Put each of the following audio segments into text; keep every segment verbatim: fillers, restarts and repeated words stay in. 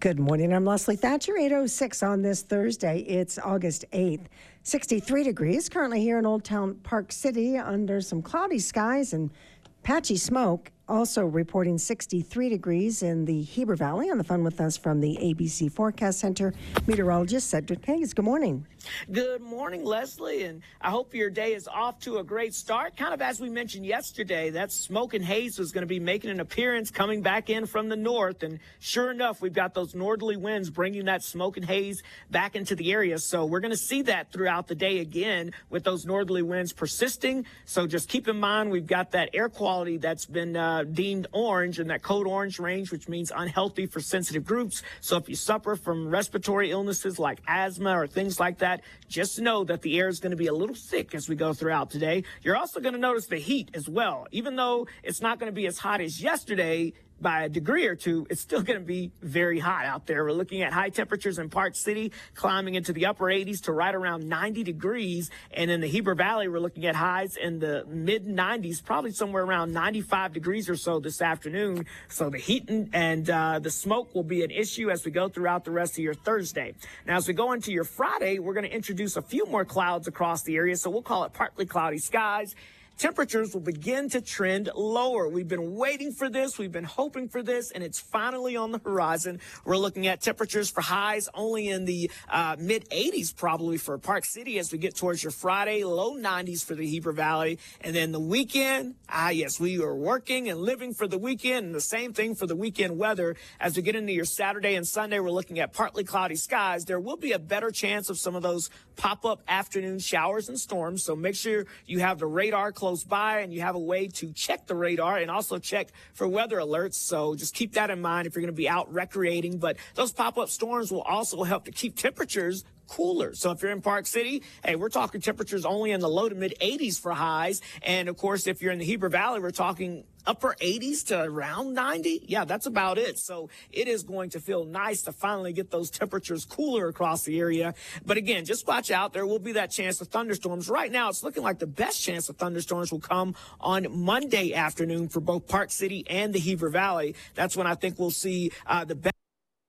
Good morning. I'm Leslie Thatcher, eight oh six on this Thursday. It's August eighth. sixty-three degrees currently here in Old Town Park City under some cloudy skies and patchy smoke. Also reporting sixty-three degrees in the Heber Valley. On the phone with us from the A B C Forecast Center, meteorologist Cedric Hayes. Good morning. Good morning, Leslie, and I hope your day is off to a great start. Kind of as we mentioned yesterday, that smoke and haze was going to be making an appearance coming back in from the north, and sure enough, we've got those northerly winds bringing that smoke and haze back into the area. So we're going to see that throughout the day again with those northerly winds persisting. So just keep in mind we've got that air quality that's been uh, deemed orange in that code orange range, which means unhealthy for sensitive groups. So if you suffer from respiratory illnesses like asthma or things like that, just know that the air is going to be a little thick as we go throughout today. You're also going to notice the heat as well. Even though it's not going to be as hot as yesterday, by a degree or two, it's still going to be very hot out there. We're looking at high temperatures in Park City climbing into the upper eighties to right around ninety degrees. And in the Heber Valley, we're looking at highs in the mid nineties, probably somewhere around ninety-five degrees or so this afternoon. So the heat and, and uh, the smoke will be an issue as we go throughout the rest of your Thursday. Now, as we go into your Friday, we're going to introduce a few more clouds across the area. So we'll call it partly cloudy skies. Temperatures will begin to trend lower. We've been waiting for this. We've been hoping for this, and it's finally on the horizon. We're looking at temperatures for highs only in the uh, mid eighties probably for Park City as we get towards your Friday, low nineties for the Heber Valley. And then the weekend, ah, yes, we are working and living for the weekend, and the same thing for the weekend weather. As we get into your Saturday and Sunday, we're looking at partly cloudy skies. There will be a better chance of some of those pop-up afternoon showers and storms, so make sure you have the radar close close by and you have a way to check the radar and also check for weather alerts. So just keep that in mind if you're going to be out recreating. But those pop-up storms will also help to keep temperatures cooler. So if you're in Park City, hey, we're talking temperatures only in the low to mid eighties for highs. And of course, if you're in the Heber Valley, we're talking upper eighties to around ninety. Yeah, that's about it. So it is going to feel nice to finally get those temperatures cooler across the area. But again, just watch out. There will be that chance of thunderstorms. Right now, it's looking like the best chance of thunderstorms will come on Monday afternoon for both Park City and the Heber Valley. That's when I think we'll see uh, the best.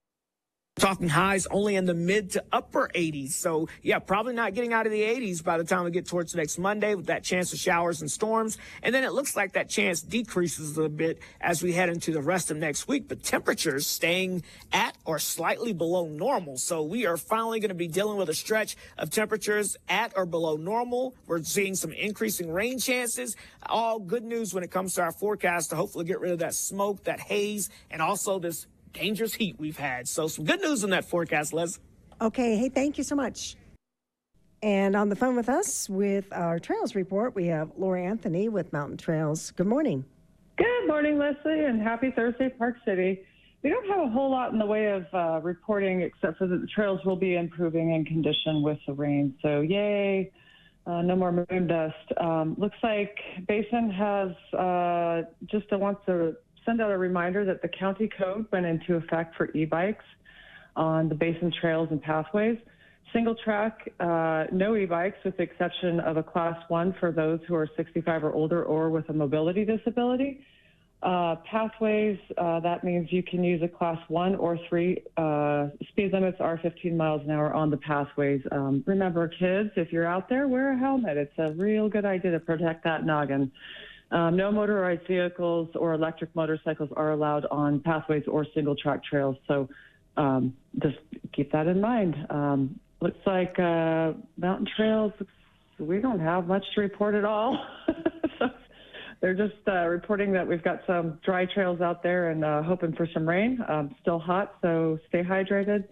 Talking highs only in the mid to upper eighties. So, yeah, probably not getting out of the eighties by the time we get towards next Monday with that chance of showers and storms. And then it looks like that chance decreases a bit as we head into the rest of next week. But temperatures staying at or slightly below normal. So we are finally going to be dealing with a stretch of temperatures at or below normal. We're seeing some increasing rain chances. All good news when it comes to our forecast to hopefully get rid of that smoke, that haze, and also this dangerous heat we've had. So some good news in that forecast, Les. Okay. Hey, thank you so much. And on the phone with us with our Trails Report, we have Lori Anthony with Mountain Trails. Good morning. Good morning, Leslie, and happy Thursday, Park City. We don't have a whole lot in the way of uh, reporting except for that the trails will be improving in condition with the rain. So yay, uh, no more moon dust. Um, looks like Basin has uh, just uh, wants to send out a reminder that the county code went into effect for e-bikes on the Basin trails and pathways. Single track, uh, no e-bikes with the exception of a class one for those who are sixty-five or older or with a mobility disability. Uh, pathways, uh, that means you can use a class one or three. Uh, speed limits are fifteen miles an hour on the pathways. Um, remember, kids, if you're out there, wear a helmet. It's a real good idea to protect that noggin. Um, no motorized vehicles or electric motorcycles are allowed on pathways or single track trails. So um, just keep that in mind. Um, looks like uh, mountain trails, we don't have much to report at all. So they're just uh, reporting that we've got some dry trails out there and uh, hoping for some rain. Um, still hot, so stay hydrated.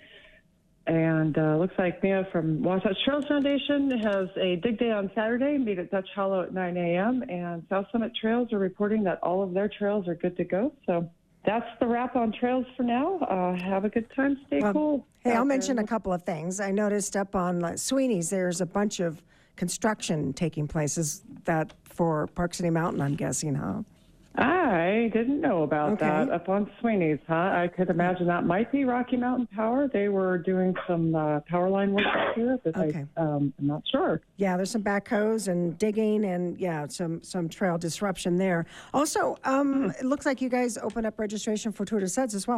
And uh, looks like Mia from Wasatch Trails Foundation has a dig day on Saturday, meet at Dutch Hollow at nine a.m. And South Summit Trails are reporting that all of their trails are good to go. So that's the wrap on trails for now. Uh, have a good time. Stay well, cool. Hey, I'll mention a couple of things. I noticed up on uh, Sweeney's, there's a bunch of construction taking place. Is that for Park City Mountain, I'm guessing, huh? I didn't know about Okay. that up on Sweeney's, huh? I could imagine that might be Rocky Mountain Power. They were doing some uh, power line work up here, but Okay. I, um, I'm not sure. Yeah, there's some backhoes and digging and, yeah, some some trail disruption there. Also, um, it looks like you guys opened up registration for Tour de Suds as well.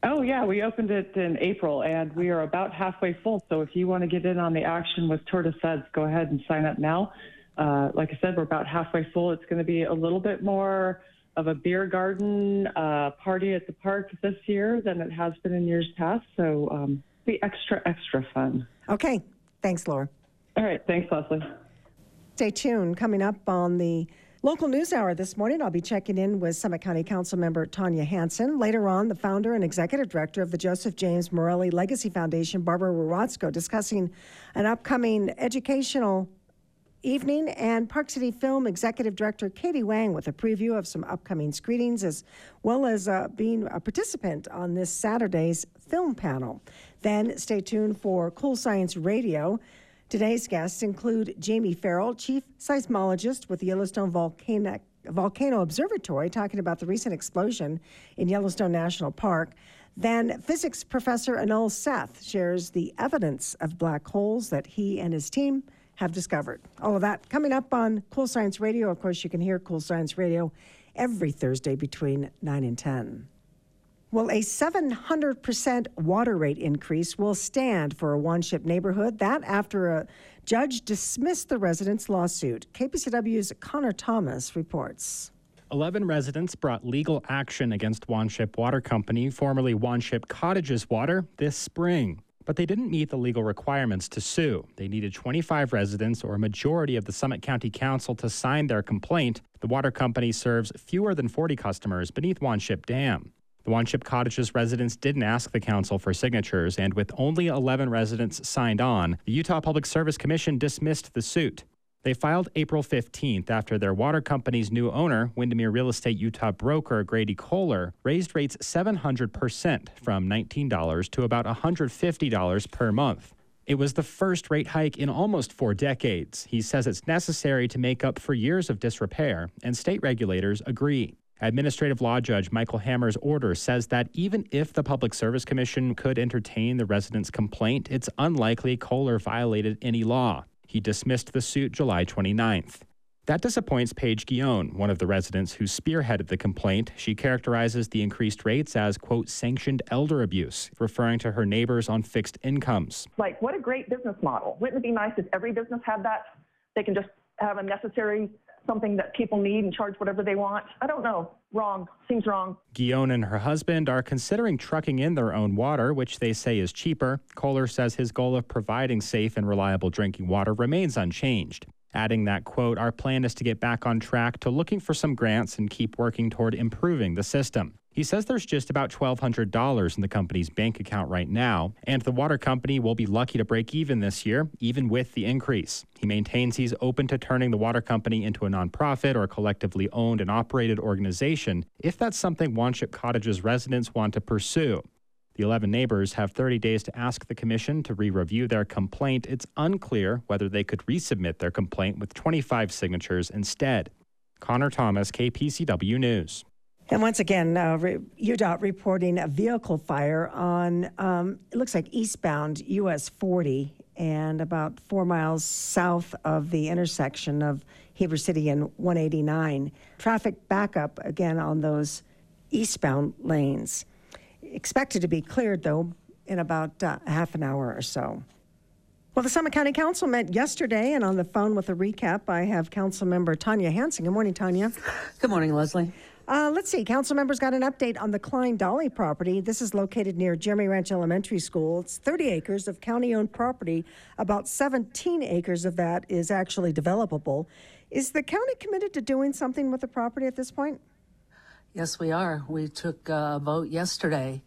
Oh, yeah, we opened it in April, and we are about halfway full. So if you want to get in on the action with Tour de Suds, go ahead and sign up now. Uh, like I said, we're about halfway full. It's going to be a little bit more of a beer garden uh, party at the park this year than it has been in years past. So um, be extra, extra fun. Okay. Thanks, Laura. All right. Thanks, Leslie. Stay tuned. Coming up on the local news hour this morning, I'll be checking in with Summit County Council member Tanya Hansen. Later on, the founder and executive director of the Joseph James Morelli Legacy Foundation, Barbara Warotzko, discussing an upcoming educational evening, and Park City Film executive director Katie Wang with a preview of some upcoming screenings, as well as uh, being a participant on this Saturday's film panel. Then stay tuned for Cool Science Radio. Today's guests include Jamie Farrell, chief seismologist with the Yellowstone Volcano, Volcano Observatory, talking about the recent explosion in Yellowstone National Park. Then physics professor Anil Seth shares the evidence of black holes that he and his team have discovered. All of that coming up on Cool Science Radio. Of course, you can hear Cool Science Radio every Thursday between nine and ten. Well, a seven hundred percent water rate increase will stand for a one-ship neighborhood. That after a judge dismissed the residents' lawsuit. K P C W's Connor Thomas reports. Eleven residents brought legal action against Wanship Water Company, formerly Wanship Cottages Water, this spring. But they didn't meet the legal requirements to sue. They needed twenty-five residents or a majority of the Summit County Council to sign their complaint. The water company serves fewer than forty customers beneath Wanship Dam. The Wanship Cottages residents didn't ask the council for signatures, and with only eleven residents signed on, the Utah Public Service Commission dismissed the suit. They filed April fifteenth after their water company's new owner, Windermere Real Estate Utah broker Grady Kohler, raised rates seven hundred percent from nineteen dollars to about one hundred fifty dollars per month. It was the first rate hike in almost four decades. He says it's necessary to make up for years of disrepair, and state regulators agree. Administrative Law Judge Michael Hammer's order says that even if the Public Service Commission could entertain the residents' complaint, it's unlikely Kohler violated any law. He dismissed the suit July twenty-ninth. That disappoints Paige Guillon, one of the residents who spearheaded the complaint. She characterizes the increased rates as, quote, sanctioned elder abuse, referring to her neighbors on fixed incomes. Like, what a great business model. Wouldn't it be nice if every business had that? They can just have a necessary something that people need and charge whatever they want. I don't know. Wrong. Seems wrong. Guillon and her husband are considering trucking in their own water, which they say is cheaper. Kohler says his goal of providing safe and reliable drinking water remains unchanged. Adding that, quote, our plan is to get back on track to looking for some grants and keep working toward improving the system. He says there's just about twelve hundred dollars in the company's bank account right now, and the water company will be lucky to break even this year, even with the increase. He maintains he's open to turning the water company into a nonprofit or collectively owned and operated organization if that's something Wanship Cottages residents want to pursue. The eleven neighbors have thirty days to ask the commission to re-review their complaint. It's unclear whether they could resubmit their complaint with twenty-five signatures instead. Connor Thomas, K P C W News. And once again, uh, re- U D O T reporting a vehicle fire on, um, it looks like eastbound U S forty and about four miles south of the intersection of Heber City and one eighty-nine. Traffic backup again on those eastbound lanes. Expected to be cleared, though, in about uh, half an hour or so. Well, the Summit County Council met yesterday, and on the phone with a recap, I have Council Member Tanya Hansen. Good morning, Tanya. Good morning, Leslie. Uh, let's see. Council members got an update on the Klein Dolly property. This is located near Jeremy Ranch Elementary School. It's thirty acres of county-owned property. About seventeen acres of that is actually developable. Is the county committed to doing something with the property at this point? Yes, we are. We took a vote yesterday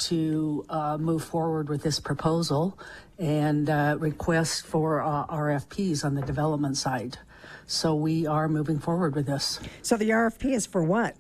to uh, move forward with this proposal and uh, request for uh, R F Ps on the development side. So we are moving forward with this. So the R F P is for what?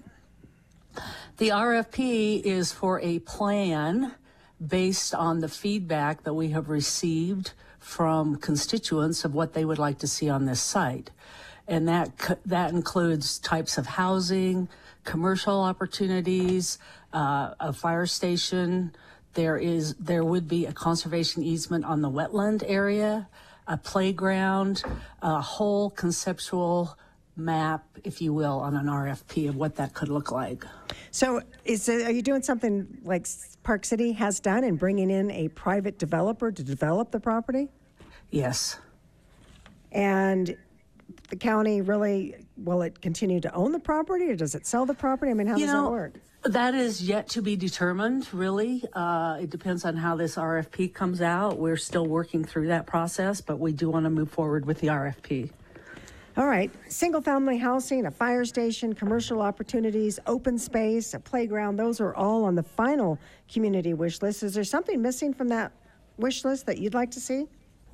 The R F P is for a plan based on the feedback that we have received from constituents of what they would like to see on this site. And that that includes types of housing, commercial opportunities, uh, a fire station. There is there would be a conservation easement on the wetland area, a playground, a whole conceptual map, if you will, on an R F P of what that could look like. So, is it, are you doing something like Park City has done in bringing in a private developer to develop the property? Yes. And the county really, will it continue to own the property or does it sell the property? I mean, how You does know, that work? That is yet to be determined, really. Uh, it depends on how this R F P comes out. We're still working through that process, but we do want to move forward with the R F P. All right, single-family housing, a fire station, commercial opportunities, open space, a playground, those are all on the final community wish list. Is there something missing from that wish list that you'd like to see?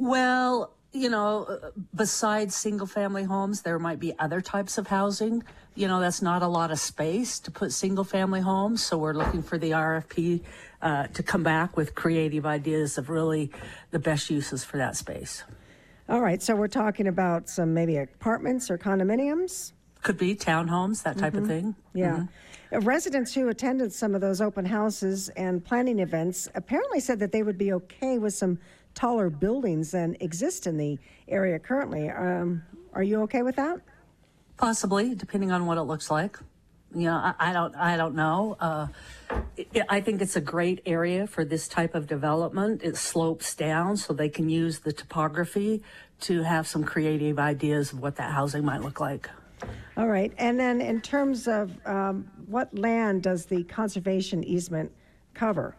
Well, you know, besides single-family homes, there might be other types of housing. You know, that's not a lot of space to put single-family homes, so we're looking for the R F P uh, to come back with creative ideas of really the best uses for that space. All right, so we're talking about some maybe apartments or condominiums? Could be townhomes, that type Mm-hmm. of thing. Yeah. Mm-hmm. Uh, Residents who attended some of those open houses and planning events apparently said that they would be okay with some taller buildings than exist in the area currently. Um, are you okay with that? Possibly, depending on what it looks like. You know, I, I don't, I don't know. Uh, it, I think it's a great area for this type of development. It slopes down, so they can use the topography to have some creative ideas of what that housing might look like. All right, and then in terms of um, what land does the conservation easement cover?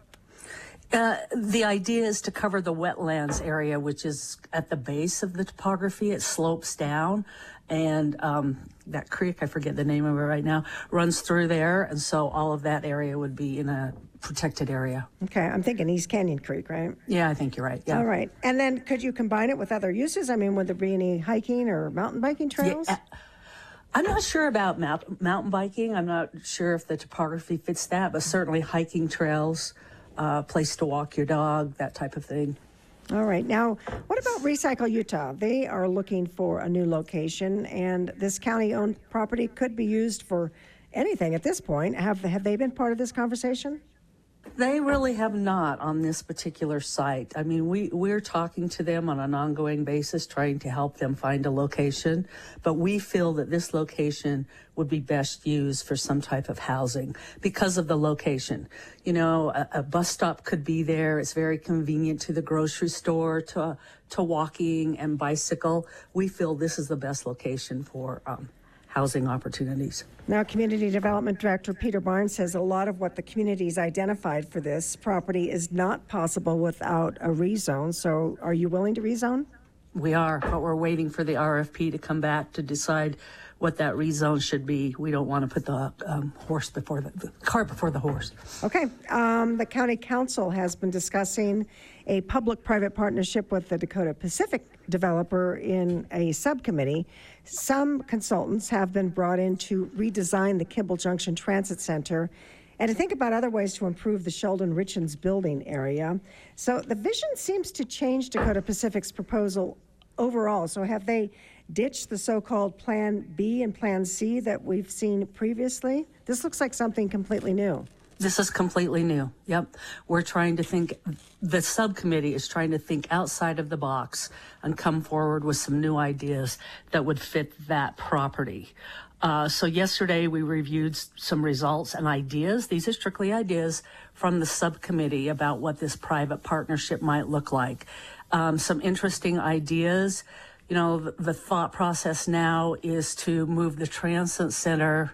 Uh, the idea is to cover the wetlands area, which is at the base of the topography. It slopes down, and um, that creek, I forget the name of it right now, runs through there, and so all of that area would be in a protected area. Okay, I'm thinking East Canyon Creek, right? Yeah, I think you're right. Yeah. All right, and then could you combine it with other uses? I mean, would there be any hiking or mountain biking trails? Yeah, I'm not sure about mount, mountain biking. I'm not sure if the topography fits that, but certainly hiking trails, uh, place to walk your dog, that type of thing. All right. Now, what about Recycle Utah? They are looking for a new location, and this county-owned property could be used for anything at this point. Have have they been part of this conversation? They really have not on this particular site. I mean, we, we're talking to them on an ongoing basis, trying to help them find a location, but we feel that this location would be best used for some type of housing because of the location. You know, a, a bus stop could be there. It's very convenient to the grocery store, to, to walking and bicycle. We feel this is the best location for um, housing opportunities. Now, Community Development Director Peter Barnes says a lot of what the community's identified for this property is not possible without a rezone. So are you willing to rezone? We are, but we're waiting for the R F P to come back to decide what that rezone should be. We don't want to put the um, horse before the, the cart before the horse. Okay. Um, the County Council has been discussing a public-private partnership with the Dakota Pacific developer in a subcommittee. Some consultants have been brought in to redesign the Kimball Junction Transit Center and to think about other ways to improve the Sheldon Richens building area. So the vision seems to change Dakota Pacific's proposal overall. So have they ditched the so-called Plan B and Plan C that we've seen previously? This looks like something completely new. This is completely new. Yep. We're trying to think, the subcommittee is trying to think outside of the box and come forward with some new ideas that would fit that property. Uh, so yesterday we reviewed some results and ideas. These are strictly ideas from the subcommittee about what this private partnership might look like. Um, some interesting ideas. You know, the, the thought process now is to move the transit center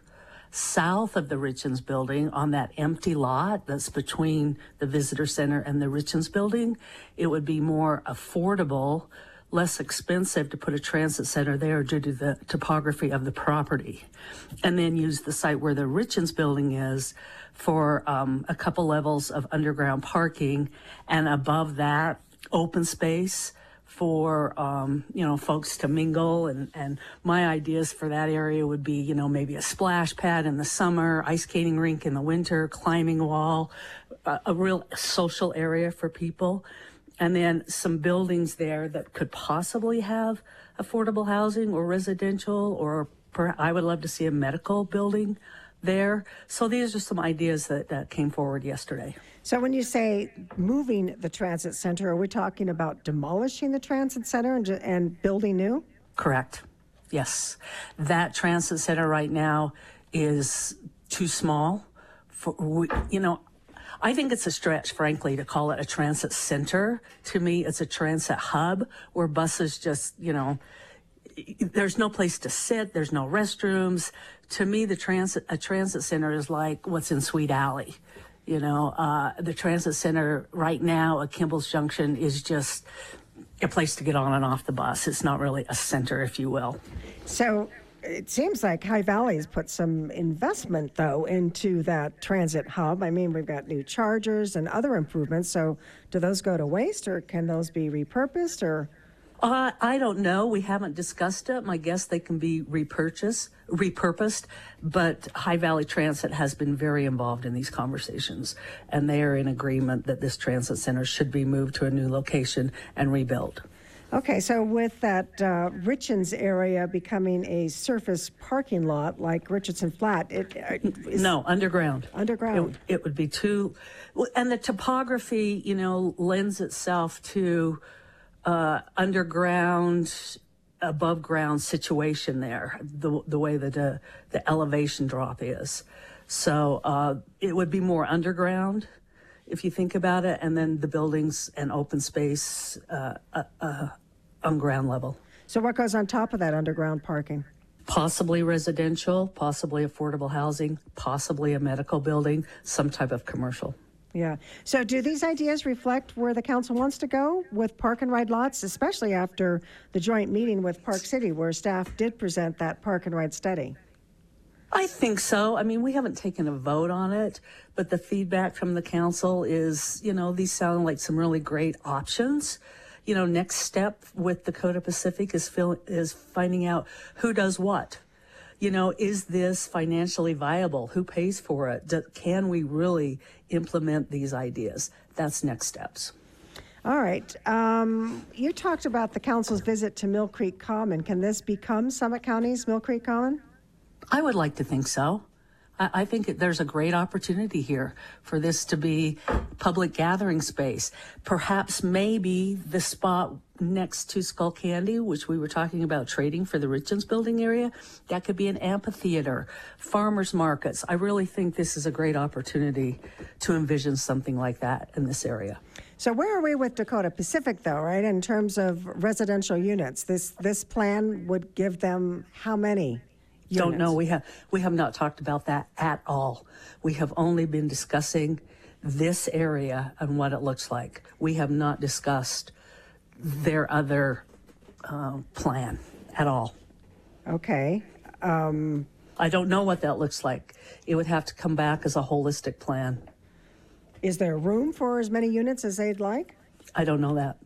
south of the Richens building on that empty lot that's between the visitor center and the Richens building. It would be more affordable, less expensive to put a transit center there due to the topography of the property. And then use the site where the Richens building is for um, a couple levels of underground parking, and above that, open space for, um, you know, folks to mingle. And, and my ideas for that area would be, you know, maybe a splash pad in the summer, ice skating rink in the winter, climbing wall, a, a real social area for people. And then some buildings there that could possibly have affordable housing or residential, or per, I would love to see a medical building there. So these are some ideas that, that came forward yesterday. So when you say moving the transit center, are we talking about demolishing the transit center and, and building new? Correct. Yes. That transit center right now is too small for, we, you know, I think it's a stretch, frankly, to call it a transit center. To me, it's a transit hub where buses just, you know, there's no place to sit. There's no restrooms. To me, the transit, a transit center is like what's in Sweet Alley. You know, uh, the transit center right now at Kimball's Junction is just a place to get on and off the bus. It's not really a center, if you will. So it seems like High Valley has put some investment, though, into that transit hub. I mean, we've got new chargers and other improvements. So do those go to waste, or can those be repurposed, or? Uh, I don't know. We haven't discussed it. My guess they can be repurchased, repurposed, but High Valley Transit has been very involved in these conversations, and they are in agreement that this transit center should be moved to a new location and rebuilt. Okay, so with that uh, Richlands area becoming a surface parking lot like Richardson Flat, it uh, is no underground. Underground. It, it would be too, and the topography, you know, lends itself to uh, underground, above ground situation there. The the way that uh, the elevation drop is, so uh, it would be more underground, if you think about it, and then the buildings and open space uh, uh, uh, on ground level. So what goes on top of that underground parking? Possibly residential, possibly affordable housing, possibly a medical building, some type of commercial. Yeah. So do these ideas reflect where the council wants to go with park and ride lots, especially after the joint meeting with Park City, where staff did present that park and ride study? I think so. I mean, we haven't taken a vote on it, but the feedback from the council is, you know, these sound like some really great options. You know, next step with Dakota Pacific is fill, is finding out who does what. You know, is this financially viable? Who pays for it? Do, can we really implement these ideas? That's next steps. All right. Um, you talked about the council's visit to Mill Creek Common. Can this become Summit County's Mill Creek Common? I would like to think so. I, I think it, there's a great opportunity here for this to be public gathering space. Perhaps maybe the spot next to Skull Candy, which we were talking about trading for the Richlands building area, that could be an amphitheater, farmers markets. I really think this is a great opportunity to envision something like that in this area. So where are we with Dakota Pacific, though, right, in terms of residential units? This this plan would give them how many units? Don't know. We have we have not talked about that at all. We have only been discussing this area and what it looks like. We have not discussed their other uh, plan at all. Okay. Um, I don't know what that looks like. It would have to come back as a holistic plan. Is there room for as many units as they'd like? I don't know that.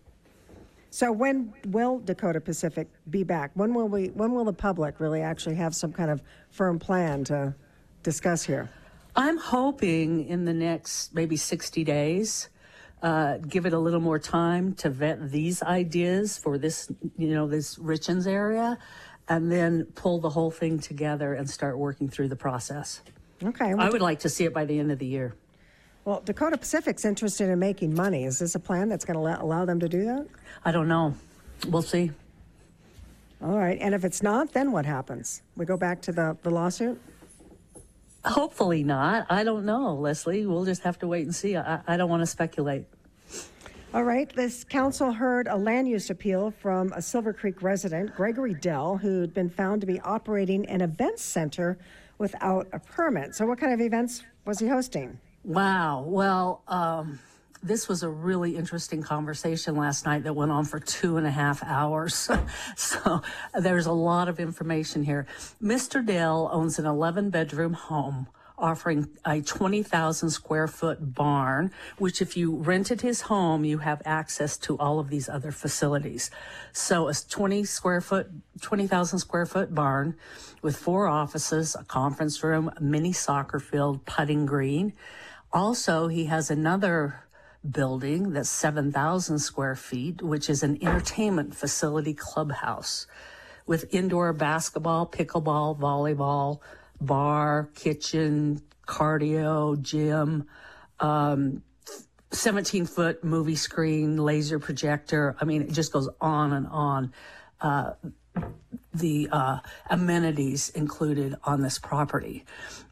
So when will Dakota Pacific be back? When will we? When will the public really actually have some kind of firm plan to discuss here? I'm hoping in the next maybe sixty days. Uh, give it a little more time to vet these ideas for this, you know, this Richlands area, and then pull the whole thing together and start working through the process. Okay. Well, I would like to see it by the end of the year. Well, Dakota Pacific's interested in making money. Is this a plan that's going to allow them to do that? I don't know. We'll see. All right. And if it's not, then what happens? We go back to the, the lawsuit? Hopefully not. I don't know, Leslie. We'll just have to wait and see. I, I don't want to speculate. All right. This council heard a land use appeal from a Silver Creek resident, Gregory Dell, who'd been found to be operating an events center without a permit. So what kind of events was he hosting? Wow. Well, um, this was a really interesting conversation last night that went on for two and a half hours. So there's a lot of information here. Mister Dell owns an eleven bedroom home offering a twenty thousand square foot barn, which if you rented his home, you have access to all of these other facilities. So a twenty square foot, twenty thousand square foot barn with four offices, a conference room, a mini soccer field, putting green. Also, he has another building that's seven thousand square feet, which is an entertainment facility clubhouse with indoor basketball, pickleball, volleyball, bar, kitchen, cardio, gym, um, seventeen foot movie screen, laser projector. I mean, it just goes on and on. Uh, the uh, amenities included on this property.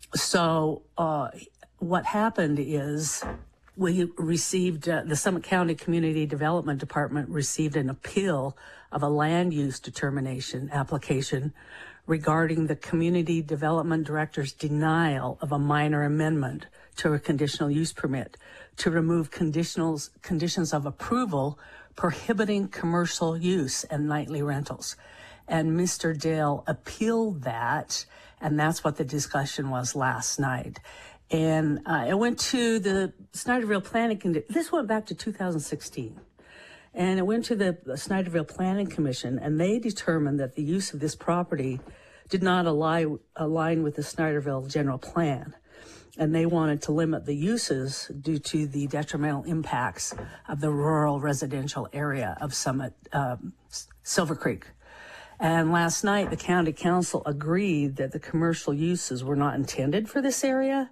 So uh, what happened is we received, uh, the Summit County Community Development Department received an appeal of a land use determination application regarding the Community Development Director's denial of a minor amendment to a conditional use permit to remove conditionals, conditions of approval prohibiting commercial use and nightly rentals. And Mister Dale appealed that, and that's what the discussion was last night. And uh, it went to the Snyderville Planning Commission. This went back to two thousand sixteen. And it went to the Snyderville Planning Commission, and they determined that the use of this property did not align, align with the Snyderville general plan. And they wanted to limit the uses due to the detrimental impacts of the rural residential area of Summit, um, Silver Creek. And last night, the county council agreed that the commercial uses were not intended for this area.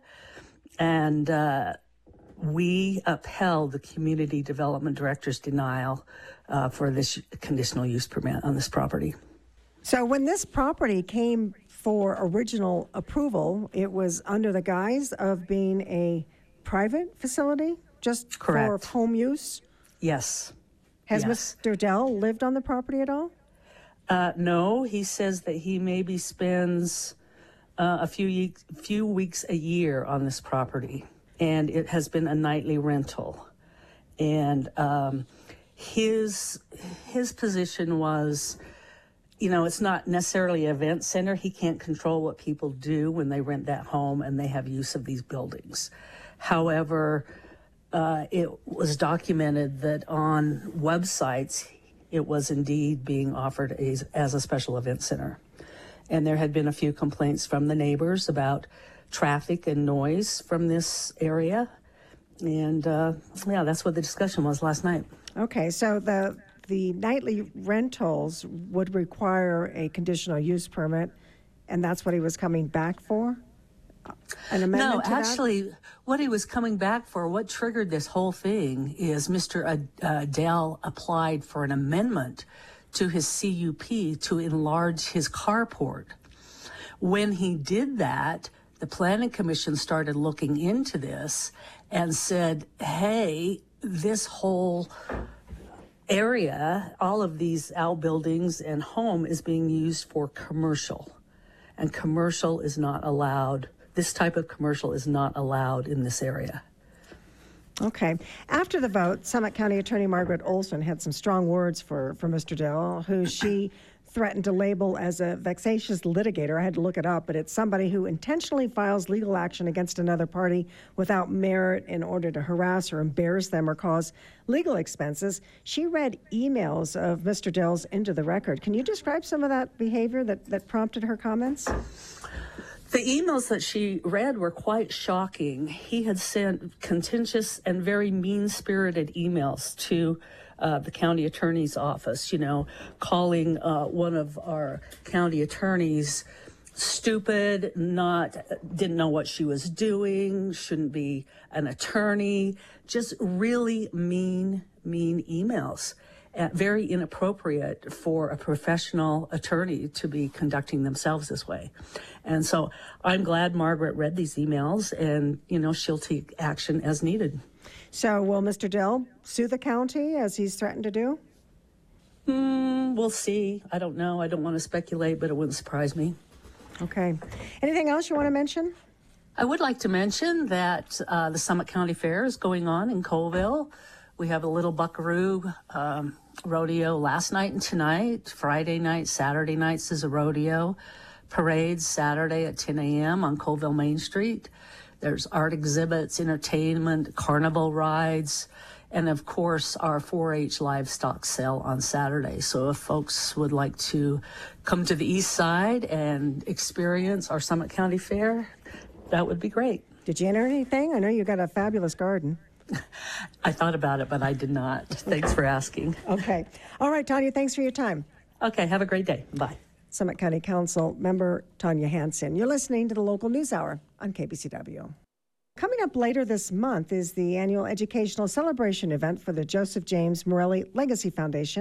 And uh, we upheld the community development director's denial uh, for this conditional use permit on this property. So when this property came for original approval, it was under the guise of being a private facility, just Correct. for home use? Yes. Has Yes. Mister Dell lived on the property at all? Uh, no, he says that he maybe spends uh, a few, ye- few weeks a year on this property, and it has been a nightly rental. And um, his his position was, you know, it's not necessarily an event center. He can't control what people do when they rent that home and they have use of these buildings. However, uh, it was documented that on websites, it was indeed being offered as, as a special event center. And there had been a few complaints from the neighbors about traffic and noise from this area. And uh, yeah, that's what the discussion was last night. Okay, so the the nightly rentals would require a conditional use permit, and that's what he was coming back for? An amendment No, to that? actually, what he was coming back for, what triggered this whole thing is Mister Ad- uh, Dell applied for an amendment to his C U P to enlarge his carport. When he did that, the Planning Commission started looking into this and said, hey, this whole area, all of these outbuildings and home is being used for commercial. And commercial is not allowed. This type of commercial is not allowed in this area. Okay. After the vote, Summit County Attorney Margaret Olson had some strong words for, for Mister Dell, who she threatened to label as a vexatious litigator. I had to look it up, but it's somebody who intentionally files legal action against another party without merit in order to harass or embarrass them or cause legal expenses. She read emails of Mister Dell's into the record. Can you describe some of that behavior that, that prompted her comments? The emails that she read were quite shocking. He had sent contentious and very mean-spirited emails to uh, the county attorney's office, you know, calling uh, one of our county attorneys stupid, not, didn't know what she was doing, shouldn't be an attorney, just really mean, mean emails. Uh, very inappropriate for a professional attorney to be conducting themselves this way. And so I'm glad Margaret read these emails, and, you know, she'll take action as needed. So will Mister Dell sue the county as he's threatened to do? Mm, we'll see. I don't know. I don't want to speculate, but it wouldn't surprise me. Okay. Anything else you want to mention? I would like to mention that uh, the Summit County Fair is going on in Colville. We have a little buckaroo um, rodeo last night and tonight. Friday night, Saturday nights is a rodeo. Parades Saturday at ten a.m. on Colville Main Street. There's art exhibits, entertainment, carnival rides, and of course our four H livestock sale on Saturday. So if folks would like to come to the east side and experience our Summit County Fair, that would be great. Did you enter anything? I know you got a fabulous garden. I thought about it, but I did not. Thanks for asking. Okay. All right, Tanya, thanks for your time. Okay, have a great day. Bye. Summit County Council member Tanya Hansen. You're listening to the Local News Hour on K B C W. Coming up later this month is the annual educational celebration event for the Joseph James Morelli Legacy Foundation.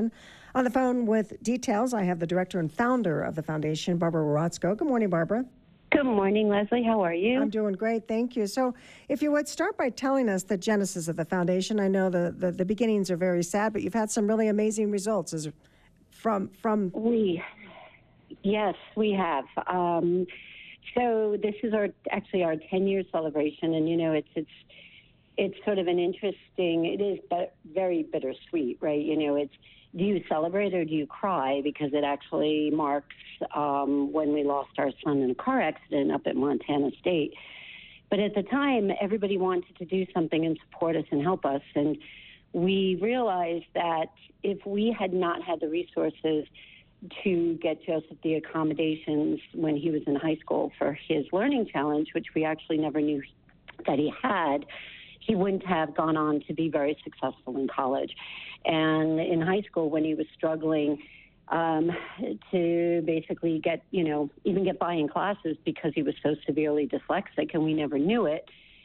On the phone with details, I have the director and founder of the foundation, Barbara Rotzko. Good morning, Barbara. Good morning, Leslie. How are you? I'm doing great, thank you. So if you would start by telling us the genesis of the foundation. I know the, the, the beginnings are very sad, but you've had some really amazing results as from... from. We, yes, we have. Um, so this is our actually our ten-year celebration, and, you know, it's it's it's sort of an interesting, it is but very bittersweet, right? You know, it's, do you celebrate or do you cry? Because it actually marks um, when we lost our son in a car accident up at Montana State. But at the time, everybody wanted to do something and support us and help us. And we realized that if we had not had the resources to get Joseph the accommodations when he was in high school for his learning challenge, which we actually never knew that he had, he wouldn't have gone on to be very successful in college. And in high school, when he was struggling um, to basically get, you know, even get by in classes because he was so severely dyslexic and we never knew it,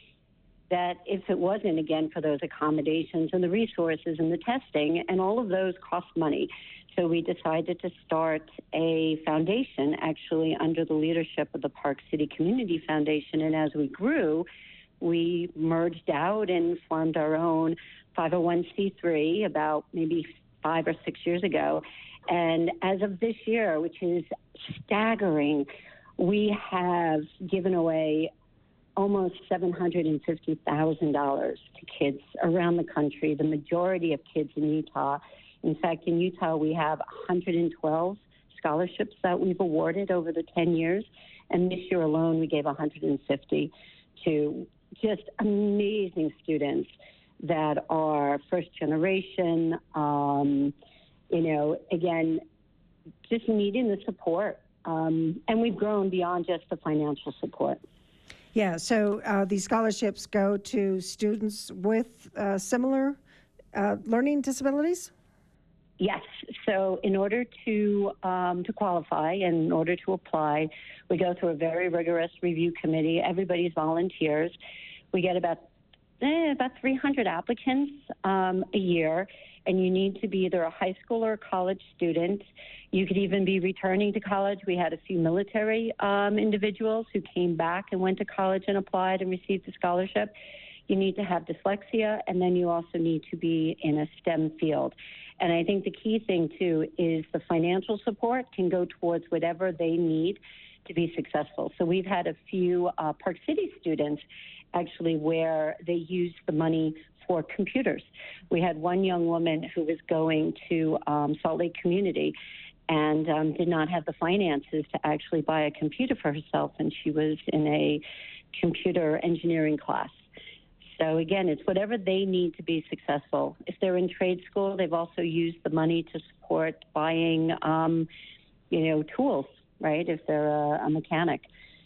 that if it wasn't, again, for those accommodations and the resources and the testing, and all of those cost money. So we decided to start a foundation, actually under the leadership of the Park City Community Foundation. And as we grew, we merged out and formed our own five oh one c three about maybe five or six years ago. And as of this year, which is staggering, we have given away almost seven hundred fifty thousand dollars to kids around the country, the majority of kids in Utah. In fact, in Utah, we have one hundred twelve scholarships that we've awarded over the ten years. And this year alone, we gave one hundred fifty to just amazing students that are first generation, um, you know, again, just needing the support. Um, and we've grown beyond just the financial support. Yeah, so uh, these scholarships go to students with uh, similar uh, learning disabilities? Yes. So in order to um, to qualify and in order to apply, we go through a very rigorous review committee. Everybody's volunteers. We get about eh, about three hundred applicants um, a year, and you need to be either a high school or a college student. You could even be returning to college. We had a few military um, individuals who came back and went to college and applied and received a scholarship. You need to have dyslexia, and then you also need to be in a STEM field. And I think the key thing, too, is the financial support can go towards whatever they need to be successful. So we've had a few uh, Park City students, actually, where they used the money for computers. We had one young woman who was going to um, Salt Lake Community and um, did not have the finances to actually buy a computer for herself, and she was in a computer engineering class. So again, it's whatever they need to be successful. If they're in trade school, they've also used the money to support buying, um, you know, tools, right, if they're a, a mechanic.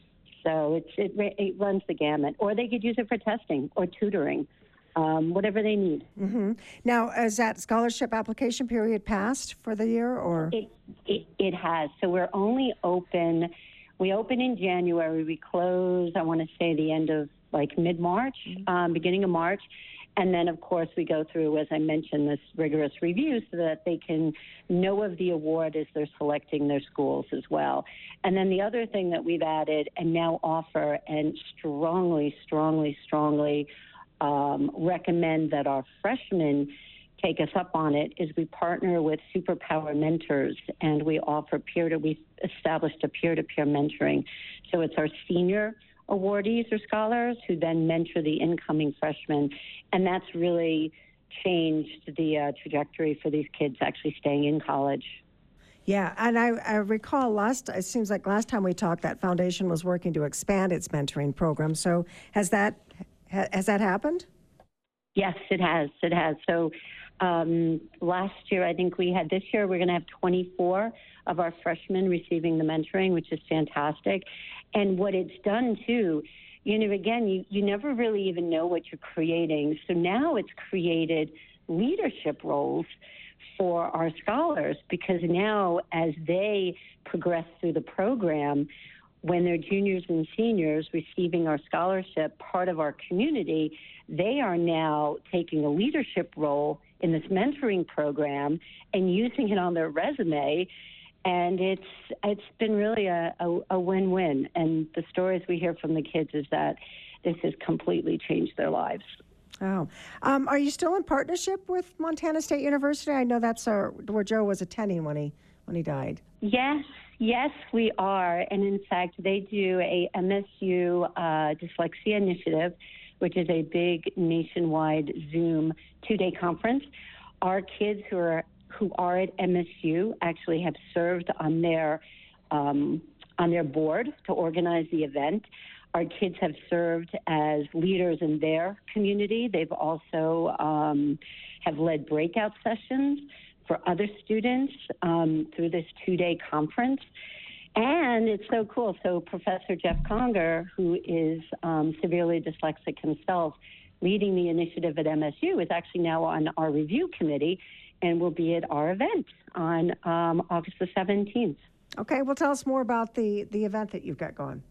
So it's, it, it runs the gamut. Or they could use it for testing or tutoring, um, whatever they need. Mm-hmm. Now, is that scholarship application period passed for the year, or? It, it, it has. So we're only open, we open in January. We close, I want to say, the end of like mid-March, mm-hmm. um, beginning of March. And then, of course, we go through, as I mentioned, this rigorous review so that they can know of the award as they're selecting their schools as well. And then the other thing that we've added and now offer and strongly, strongly, strongly um, recommend that our freshmen take us up on it is we partner with Superpower Mentors, and we offer peer to, we've established a peer-to-peer mentoring. So it's our senior awardees or scholars who then mentor the incoming freshmen. And that's really changed the uh, trajectory for these kids actually staying in college. Yeah, and I, I recall last, it seems like last time we talked, that foundation was working to expand its mentoring program. So has that, ha, has that happened? Yes, it has. It has. So um, last year, I think we had, this year, we're going to have twenty-four of our freshmen receiving the mentoring, which is fantastic. And what it's done, too, you know, again, you, you never really even know what you're creating. So now it's created leadership roles for our scholars, because now as they progress through the program, when they're juniors and seniors receiving our scholarship, part of our community, they are now taking a leadership role in this mentoring program and using it on their resume. And it's it's been really a, a, a win-win. And the stories we hear from the kids is that this has completely changed their lives. Oh, um, are you still in partnership with Montana State University? I know that's our, where Joe was attending when he when he died. Yes, yes, we are. And in fact, they do a M S U uh, dyslexia initiative, which is a big nationwide Zoom two-day conference. Our kids who are who are at M S U actually have served on their um, on their board to organize the event. Our kids have served as leaders in their community. They've also um, have led breakout sessions for other students um, through this two-day conference. And it's so cool. So Professor Jeff Conger, who is um, severely dyslexic himself, leading the initiative at M S U, is actually now on our review committee and will be at our event on um, August the seventeenth. Okay, well, tell us more about the, the event that you've got going.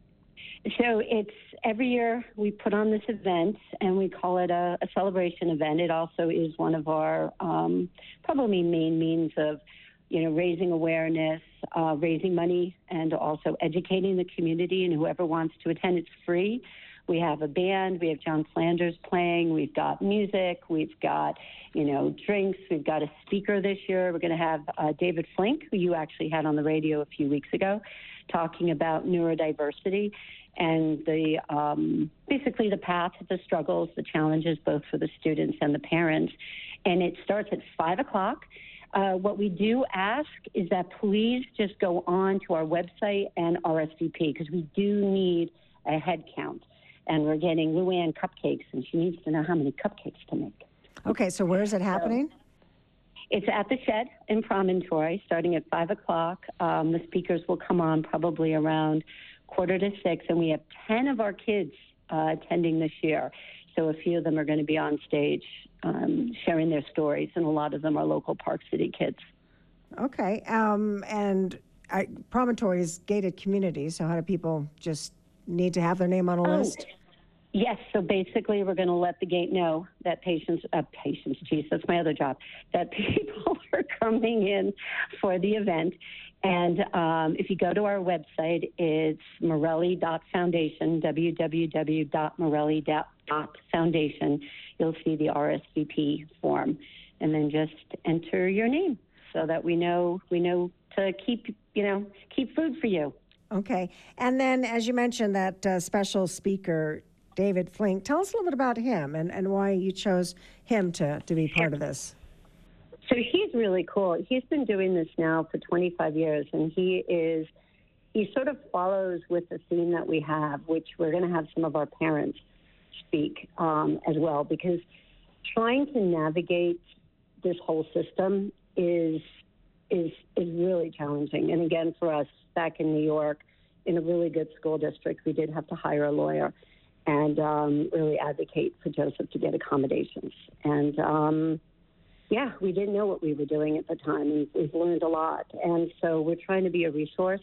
So it's every year we put on this event and we call it a, a celebration event. It also is one of our um, probably main means of, you know, raising awareness, uh, raising money, and also educating the community. And whoever wants to attend, it's free. We have a band. We have John Flanders playing. We've got music. We've got, you know, drinks. We've got a speaker this year. We're going to have uh, David Flink, who you actually had on the radio a few weeks ago, talking about neurodiversity and the um, basically the path, the struggles, the challenges, both for the students and the parents. And it starts at five o'clock. Uh, what we do ask is that please just go on to our website and R S V P, because we do need a head count. And we're getting Luann cupcakes, and she needs to know how many cupcakes to make. Okay, so where is it happening? So, it's at the Shed in Promontory, starting at five o'clock. Um, the speakers will come on probably around quarter to six, and we have ten of our kids uh, attending this year. So a few of them are going to be on stage um, sharing their stories, and a lot of them are local Park City kids. Okay, um, and I, Promontory is gated community, so how do people just need to have their name on a Oh. list? Yes, so basically we're going to let the gate know that patients, uh, patients, geez, that's my other job, that people are coming in for the event. And um, if you go to our website, it's morelli dot foundation, w w w dot morelli dot foundation. You'll see the R S V P form, and then just enter your name so that we know we know to keep, you know, keep food for you. Okay, and then as you mentioned, that uh, special speaker, David Flink, tell us a little bit about him and, and why you chose him to, to be part of this. So he's really cool. He's been doing this now for twenty-five years, and he is, he sort of follows with the theme that we have, which we're going to have some of our parents speak um, as well, because trying to navigate this whole system is, is, is really challenging. And again, for us back in New York, in a really good school district, we did have to hire a lawyer and um, really advocate for Joseph to get accommodations. And, um, yeah, we didn't know what we were doing at the time, and we've learned a lot. And so we're trying to be a resource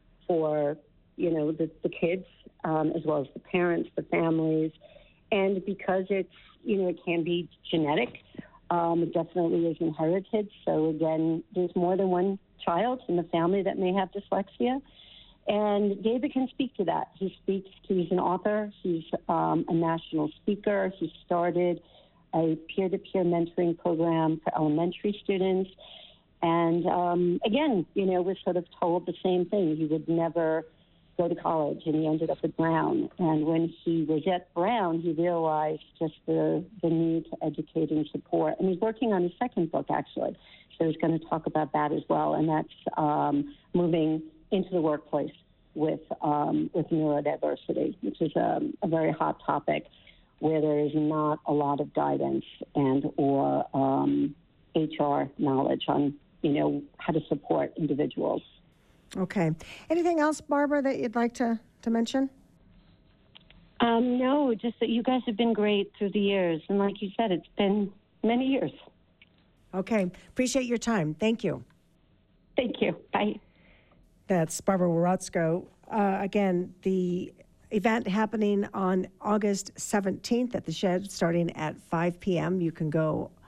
for, you know, the, the kids, um, as well as the parents, the families. And because it's, you know, it can be genetic, um, it definitely is inherited. So, again, there's more than one child in the family that may have dyslexia. And David can speak to that. He speaks, he's an author, he's um, a national speaker, he started a peer-to-peer mentoring program for elementary students. And um, again, you know, we're sort of told the same thing. He would never go to college, and he ended up at Brown. And when he was at Brown, he realized just the, the need to educate and support. And he's working on his second book, actually. So he's going to talk about that as well. And that's um, moving into the workplace with, um, with neurodiversity, which is a, a very hot topic, where there is not a lot of guidance and or um, H R knowledge on, you know, how to support individuals. Okay. Anything else, Barbara, that you'd like to, to mention? Um, no, just that you guys have been great through the years. And like you said, it's been many years. Okay. Appreciate your time. Thank you. Thank you. Bye. That's Barbara Warotzko. Uh, again, the event happening on August seventeenth at the Shed, starting at five p.m. You can go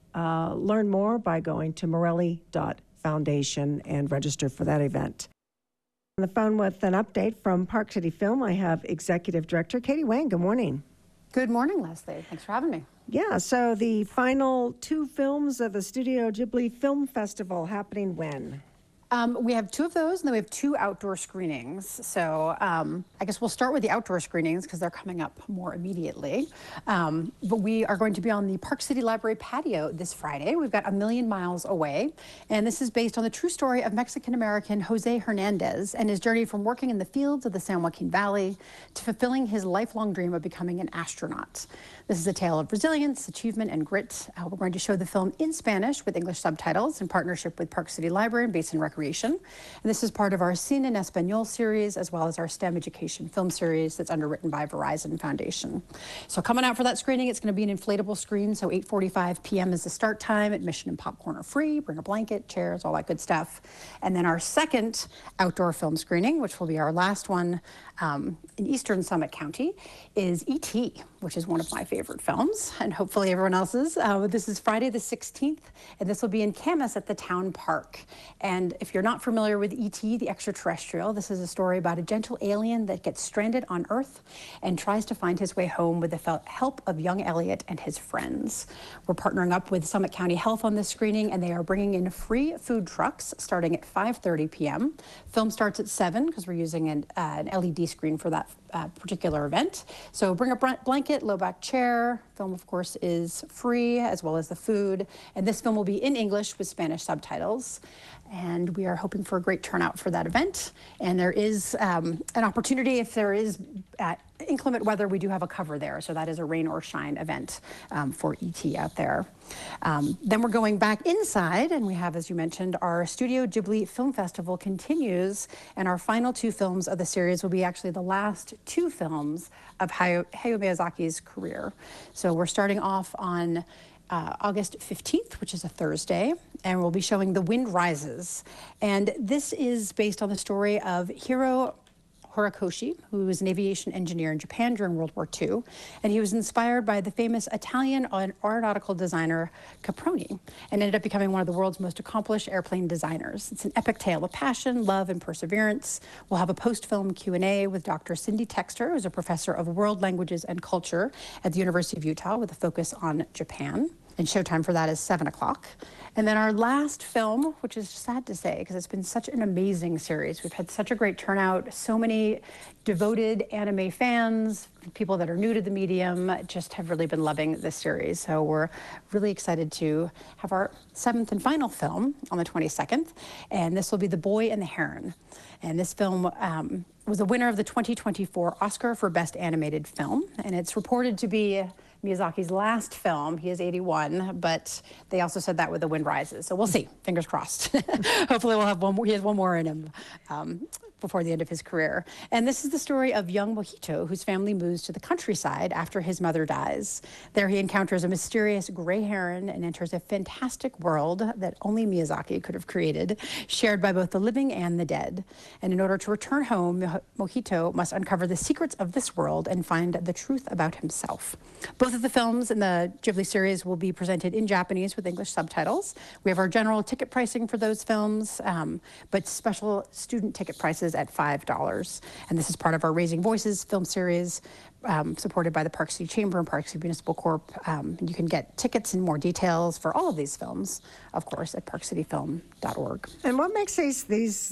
Uh, learn more by going to morelli dot foundation and register for that event. On the phone with an update from Park City Film, I have Executive Director Katie Wang. Good morning. Good morning, Leslie. Thanks for having me. Yeah, so the final two films of the Studio Ghibli Film Festival happening when? Um, we have two of those, and then we have two outdoor screenings. So um, I guess we'll start with the outdoor screenings because they're coming up more immediately. Um, but we are going to be on the Park City Library patio this Friday. We've got A Million Miles Away, and this is based on the true story of Mexican-American Jose Hernandez and his journey from working in the fields of the San Joaquin Valley to fulfilling his lifelong dream of becoming an astronaut. This is a tale of resilience, achievement, and grit. Uh, we're going to show the film in Spanish with English subtitles in partnership with Park City Library and Basin Recreation. And this is part of our Cine en Español series, as well as our STEM education film series that's underwritten by Verizon Foundation. So coming out for that screening, it's going to be an inflatable screen. So eight forty-five p m is the start time. Admission and popcorn are free. Bring a blanket, chairs, all that good stuff. And then our second outdoor film screening, which will be our last one um, in Eastern Summit County, is E T, which is one of my favorite films, and hopefully everyone else's. Uh, this is Friday the sixteenth, and this will be in Camas at the Town Park. And if you're not familiar with E T, the extraterrestrial, this is a story about a gentle alien that gets stranded on Earth and tries to find his way home with the help of young Elliot and his friends. We're partnering up with Summit County Health on this screening, and they are bringing in free food trucks starting at five thirty p m Film starts at seven because we're using an, uh, an L E D screen for that uh, particular event. So bring a blanket, low back chair. Film, of course, is free, as well as the food. And this film will be in English with Spanish subtitles. And we are hoping for a great turnout for that event. And there is um, an opportunity, if there is uh, inclement weather, we do have a cover there. So that is a rain or shine event um, for E T out there. Um, then we're going back inside, and we have, as you mentioned, our Studio Ghibli Film Festival continues. And our final two films of the series will be actually the last two films of Hayao, Hayao Miyazaki's career. So we're starting off on Uh, August fifteenth, which is a Thursday, and we'll be showing The Wind Rises. And this is based on the story of Hiro Horikoshi, who was an aviation engineer in Japan during World War Two. And he was inspired by the famous Italian aeronautical designer Caproni and ended up becoming one of the world's most accomplished airplane designers. It's an epic tale of passion, love, and perseverance. We'll have a post-film Q and A with Doctor Cindy Texter, who's a professor of world languages and culture at the University of Utah with a focus on Japan. And showtime for that is seven o'clock. And then our last film, which is sad to say, because it's been such an amazing series. We've had such a great turnout. So many devoted anime fans, people that are new to the medium, just have really been loving this series. So we're really excited to have our seventh and final film on the twenty-second. And this will be The Boy and the Heron. And this film um, was a winner of the twenty twenty-four Oscar for Best Animated Film. And it's reported to be Miyazaki's last film. He is eighty-one, but they also said that with The Wind Rises. So we'll see. Fingers crossed. Hopefully we'll have one more. He has one more in him um, before the end of his career. And this is the story of young Mojito, whose family moves to the countryside after his mother dies. There he encounters a mysterious gray heron and enters a fantastic world that only Miyazaki could have created, shared by both the living and the dead. And in order to return home, Mojito must uncover the secrets of this world and find the truth about himself. Both of the films in the Ghibli series will be presented in Japanese with English subtitles. We have our general ticket pricing for those films, um, but special student ticket prices at five dollars. And this is part of our Raising Voices film series, um, supported by the Park City Chamber and Park City Municipal Corp. Um, you can get tickets and more details for all of these films, of course, at park city film dot org. And what makes these, these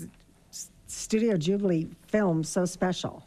Studio Ghibli films so special?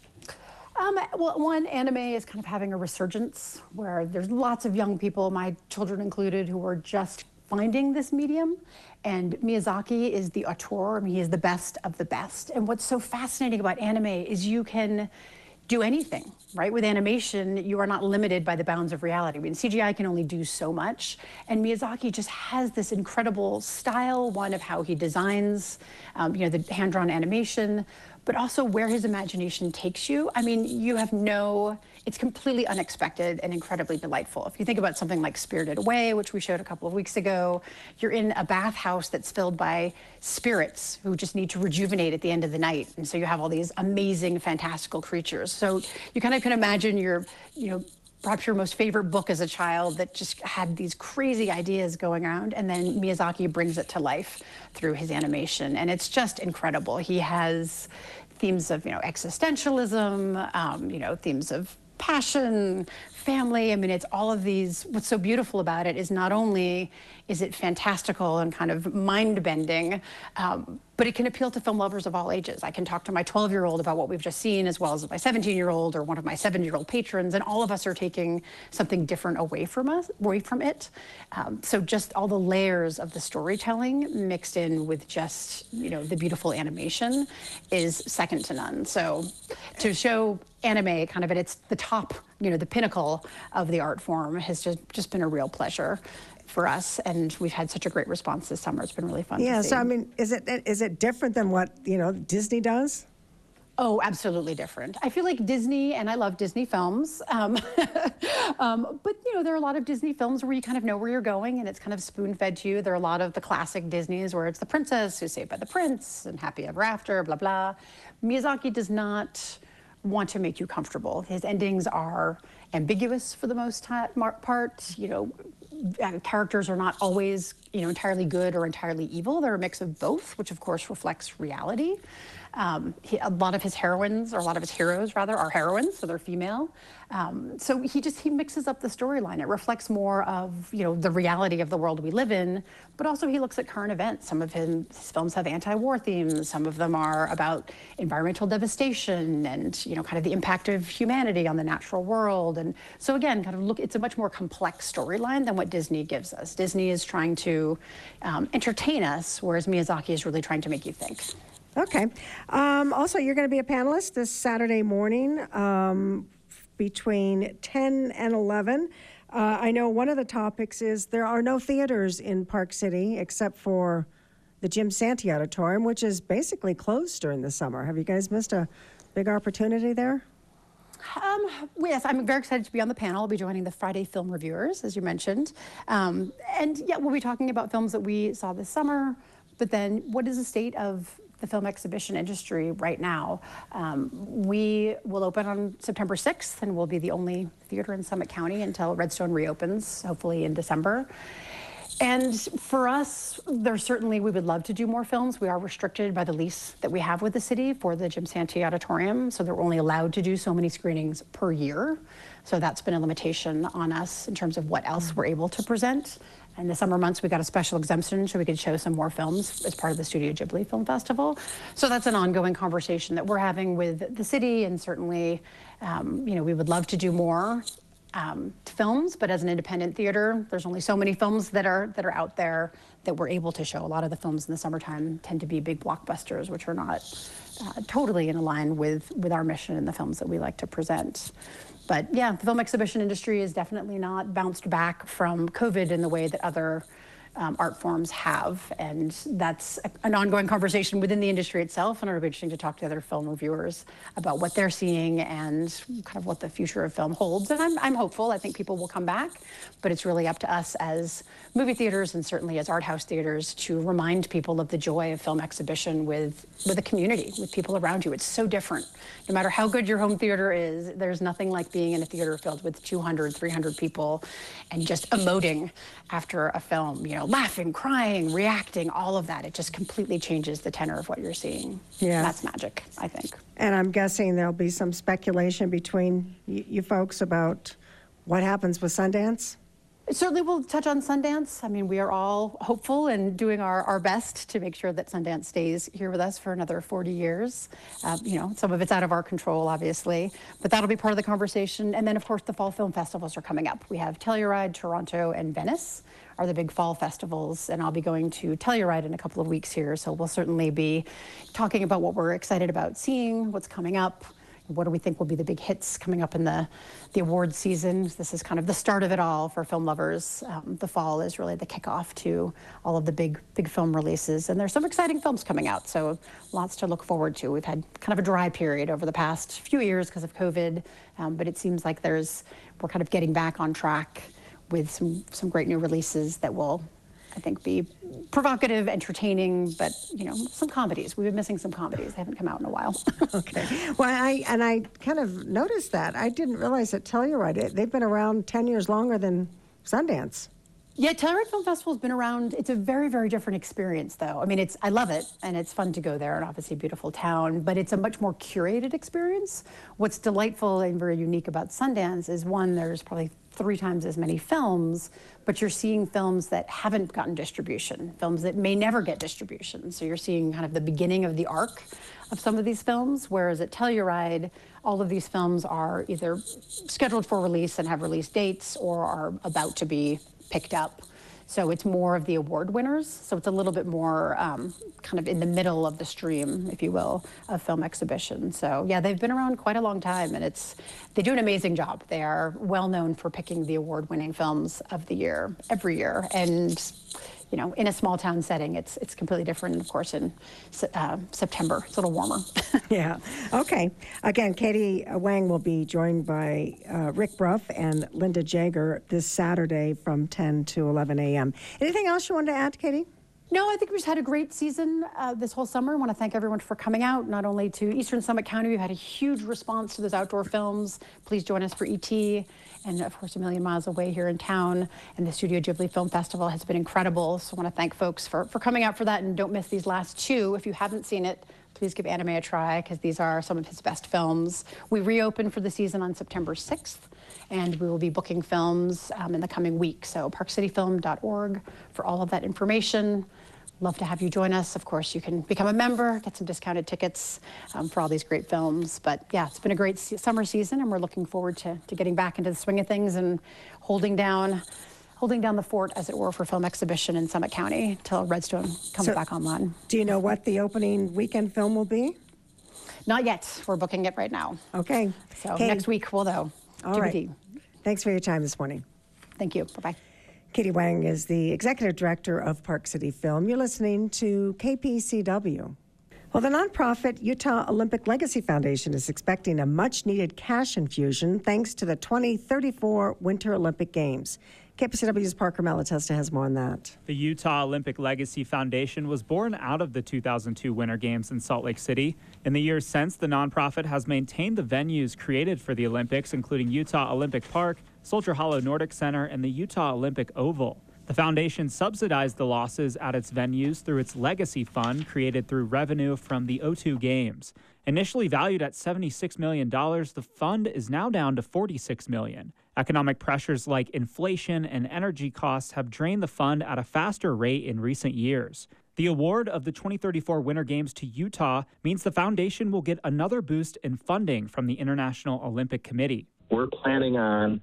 Um, well, one, anime is kind of having a resurgence where there's lots of young people, my children included, who are just finding this medium. And Miyazaki is the auteur. I mean, he is the best of the best. And what's so fascinating about anime is you can do anything, right? With animation, you are not limited by the bounds of reality. I mean, C G I can only do so much. And Miyazaki just has this incredible style, one of how he designs, um, you know, the hand-drawn animation, but also where his imagination takes you. I mean, you have no, it's completely unexpected and incredibly delightful. If you think about something like Spirited Away, which we showed a couple of weeks ago, you're in a bathhouse that's filled by spirits who just need to rejuvenate at the end of the night. And so you have all these amazing, fantastical creatures. So you kind of can imagine you're, you know, perhaps your most favorite book as a child that just had these crazy ideas going around, and then Miyazaki brings it to life through his animation, and it's just incredible. He has themes of, you know, existentialism, um, you know, themes of passion, family. I mean, it's all of these. What's so beautiful about it is not only is it fantastical and kind of mind-bending, um, but it can appeal to film lovers of all ages. I can talk to my twelve-year-old about what we've just seen, as well as my seventeen-year-old or one of my seven-year-old patrons, and all of us are taking something different away from us, away from it. Um, so just all the layers of the storytelling mixed in with just, you know, the beautiful animation is second to none. So to show anime kind of at its the top, you know, the pinnacle of the art form has just just been a real pleasure for us, and we've had such a great response this summer. It's been really fun. Yeah, to see. so I mean, is it is it different than what, you know, Disney does? Oh, absolutely different. I feel like Disney, and I love Disney films, um, um, but you know, there are a lot of Disney films where you kind of know where you're going and it's kind of spoon-fed to you. There are a lot of the classic Disneys where it's the princess who's saved by the prince and happy ever after, blah, blah. Miyazaki does not want to make you comfortable. His endings are ambiguous for the most part. You know, uh, characters are not always, you know, entirely good or entirely evil. They're a mix of both, which of course reflects reality. Um, he, a lot of his heroines, or a lot of his heroes rather, are heroines, so they're female. Um, so he just, he mixes up the storyline. It reflects more of, you know, the reality of the world we live in, but also he looks at current events. Some of his, his films have anti-war themes. Some of them are about environmental devastation and, you know, kind of the impact of humanity on the natural world. And so again, kind of look, it's a much more complex storyline than what Disney gives us. Disney is trying to um, entertain us, whereas Miyazaki is really trying to make you think. Okay. Um, also, you're going to be a panelist this Saturday morning um, between ten and eleven. Uh, I know one of the topics is there are no theaters in Park City except for the Jim Santee Auditorium, which is basically closed during the summer. Have you guys missed a big opportunity there? Um, yes, I'm very excited to be on the panel. I'll be joining the Friday Film Reviewers, as you mentioned. Um, and yeah, we'll be talking about films that we saw this summer, but then what is the state of the film exhibition industry right now? Um, we will open on September sixth, and we'll be the only theater in Summit County until Redstone reopens, hopefully in December. And for us, there's certainly, we would love to do more films. We are restricted by the lease that we have with the city for the Jim Santee Auditorium, so they're only allowed to do so many screenings per year. So that's been a limitation on us in terms of what else we're able to present. In the summer months, we got a special exemption so we could show some more films as part of the Studio Ghibli Film Festival. So that's an ongoing conversation that we're having with the city, and certainly, um, you know, we would love to do more um, films, but as an independent theater, there's only so many films that are that are out there that we're able to show. A lot of the films in the summertime tend to be big blockbusters, which are not uh, totally in line with, with our mission and the films that we like to present. But yeah, the film exhibition industry is definitely not bounced back from COVID in the way that other um, art forms have. And that's a, an ongoing conversation within the industry itself. And it'll be interesting to talk to other film reviewers about what they're seeing and kind of what the future of film holds. And I'm, I'm hopeful. I think people will come back. But it's really up to us as movie theaters and certainly as art house theaters to remind people of the joy of film exhibition with, with a community, with people around you. It's so different. No matter how good your home theater is, there's nothing like being in a theater filled with two hundred, three hundred people and just emoting after a film, you know, laughing, crying, reacting, all of that. It just completely changes the tenor of what you're seeing. Yeah. That's magic, I think. And I'm guessing there'll be some speculation between y- you folks about what happens with Sundance? Certainly we'll touch on Sundance. I mean, we are all hopeful and doing our, our best to make sure that Sundance stays here with us for another forty years. Uh, you know, some of it's out of our control, obviously, but that'll be part of the conversation. And then, of course, the fall film festivals are coming up. We have Telluride, Toronto, and Venice are the big fall festivals, and I'll be going to Telluride in a couple of weeks here, so we'll certainly be talking about what we're excited about seeing, what's coming up. What do we think will be the big hits coming up in the, the awards season? This is kind of the start of it all for film lovers. Um, the fall is really the kickoff to all of the big, big film releases. And there's some exciting films coming out, so lots to look forward to. We've had kind of a dry period over the past few years because of COVID, um, but it seems like there's, we're kind of getting back on track with some, some great new releases that will, I think, be provocative, entertaining, but, you know, some comedies. We've been missing some comedies. They haven't come out in a while. Okay. Well, I and I kind of noticed that. I didn't realize that Telluride, they've been around ten years longer than Sundance. Yeah, Telluride Film Festival has been around. It's a very, very different experience, though. I mean, it's I love it, and it's fun to go there, and obviously a beautiful town, but it's a much more curated experience. What's delightful and very unique about Sundance is, one, there's probably three times as many films, but you're seeing films that haven't gotten distribution, films that may never get distribution. So you're seeing kind of the beginning of the arc of some of these films, whereas at Telluride, all of these films are either scheduled for release and have release dates or are about to be picked up. So it's more of the award winners. So it's a little bit more um, kind of in the middle of the stream, if you will, of film exhibition. So yeah, they've been around quite a long time, and it's they do an amazing job. They are well known for picking the award-winning films of the year every year. And you know, in a small town setting, it's it's completely different. And of course, in uh, September, it's a little warmer. Yeah. Okay. Again, Katie Wang will be joined by uh, Rick Bruff and Linda Jager this Saturday from ten to eleven a.m. Anything else you wanted to add, Katie? No, I think we just had a great season uh, this whole summer. I want to thank everyone for coming out, not only to Eastern Summit County. We've had a huge response to those outdoor films. Please join us for E T And of course, A Million Miles Away here in town. And the Studio Ghibli Film Festival has been incredible. So I want to thank folks for, for coming out for that. And don't miss these last two. If you haven't seen it, please give Anime a try, because these are some of his best films. We reopen for the season on September sixth. And we will be booking films um, in the coming week. So park city film dot org for all of that information. Love to have you join us. Of course, you can become a member, get some discounted tickets um, for all these great films. But yeah, it's been a great se- summer season, and we're looking forward to, to getting back into the swing of things and holding down holding down the fort, as it were, for film exhibition in Summit County until Redstone comes So, back online. Do you know what the opening weekend film will be? Not yet. We're booking it right now. Okay. So Katie, next week we'll know. All right. T B T. Thanks for your time this morning. Thank you. Bye-bye. Katie Wang is the executive director of Park City Film. You're listening to K P C W. Well, the nonprofit Utah Olympic Legacy Foundation is expecting a much-needed cash infusion thanks to the twenty thirty-four Winter Olympic Games. K P C W's Parker Malatesta has more on that. The Utah Olympic Legacy Foundation was born out of the two thousand two Winter Games in Salt Lake City. In the years since, the nonprofit has maintained the venues created for the Olympics, including Utah Olympic Park, Soldier Hollow Nordic Center, and the Utah Olympic Oval. The foundation subsidized the losses at its venues through its Legacy Fund, created through revenue from the O two Games. Initially valued at seventy-six million dollars, the fund is now down to forty-six million dollars. Economic pressures like inflation and energy costs have drained the fund at a faster rate in recent years. The award of the twenty thirty-four Winter Games to Utah means the foundation will get another boost in funding from the International Olympic Committee. We're planning on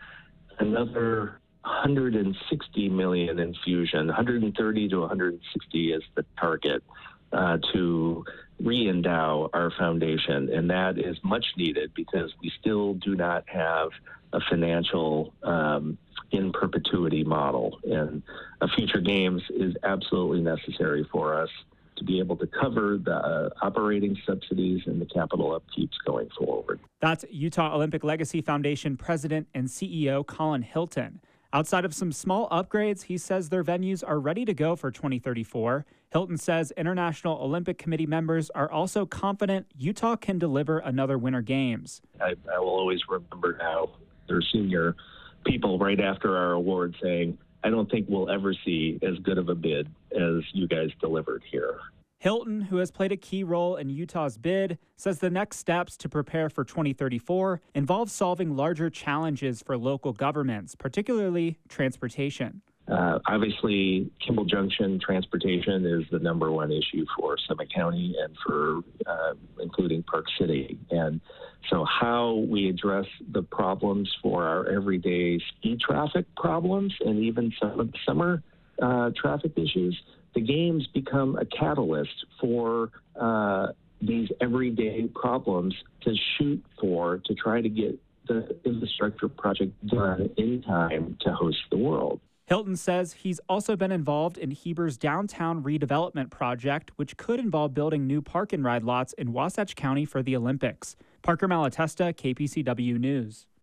another one hundred sixty million infusion, one hundred thirty to one hundred sixty is the target uh, to re-endow our foundation, and that is much needed because we still do not have a financial um, in perpetuity model, and a future games is absolutely necessary for us to be able to cover the uh, operating subsidies and the capital upkeeps going forward. That's Utah Olympic Legacy Foundation President and C E O Colin Hilton. Outside of some small upgrades, he says their venues are ready to go for twenty thirty-four. Hilton says International Olympic Committee members are also confident Utah can deliver another Winter Games. I, I will always remember now their senior people right after our award saying, I don't think we'll ever see as good of a bid as you guys delivered here. Hilton, who has played a key role in Utah's bid, says the next steps to prepare for twenty thirty-four involve solving larger challenges for local governments, particularly transportation. Uh, obviously, Kimball Junction transportation is the number one issue for Summit County and for uh, including Park City. And so how we address the problems for our everyday speed traffic problems and even some of the summer uh, traffic issues, the games become a catalyst for uh, these everyday problems to shoot for, to try to get the infrastructure project done in time to host the World. Hilton says he's also been involved in Heber's downtown redevelopment project, which could involve building new park and ride lots in Wasatch County for the Olympics. Parker Malatesta, K P C W News.